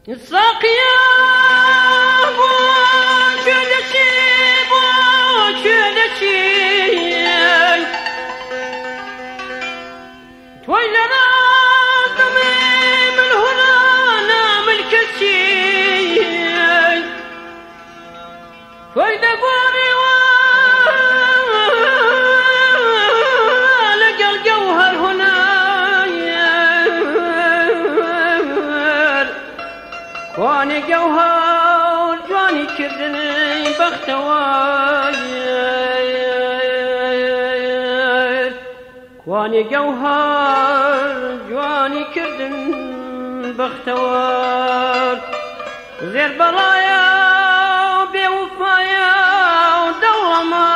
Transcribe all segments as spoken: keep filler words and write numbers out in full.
ساقيا بو كدتي بو كدتي تويلنا دمي من هنا نعمل كتي تويدا قوري ولقى الجوهر هنا واني جوهر جواني كردني بختوار واني جوهر جواني كردن بختوار غير برايا بوفايا ودوما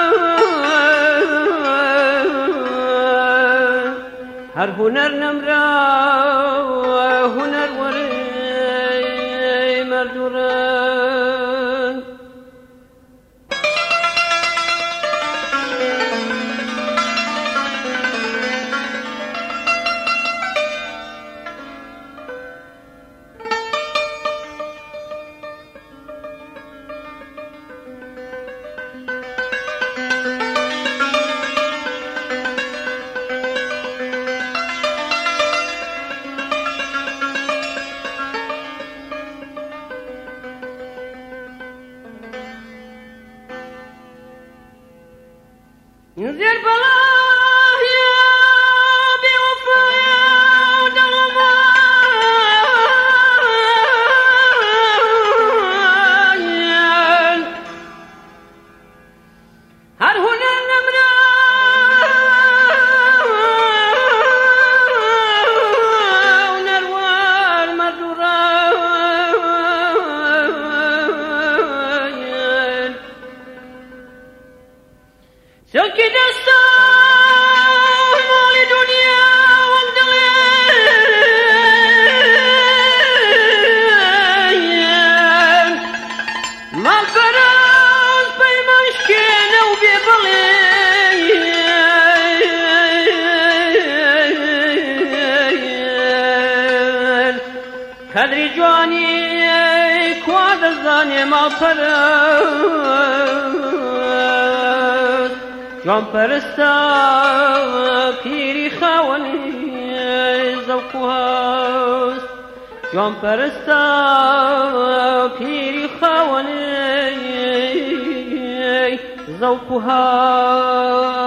هر هنر نمرا هنر وري مردوران ينزل بلاه يا بوفايا ودوما هر هنا النمرة ونروار مردوران سكي دستا مالي دنيا والدليل ما الفراس بي مشكينة وبيبليل كدري جواني كواد الزاني ما الفراس جان پرستا پیری خوانی ذوقو هست جان پرستا پیری خوانی ذوقو هست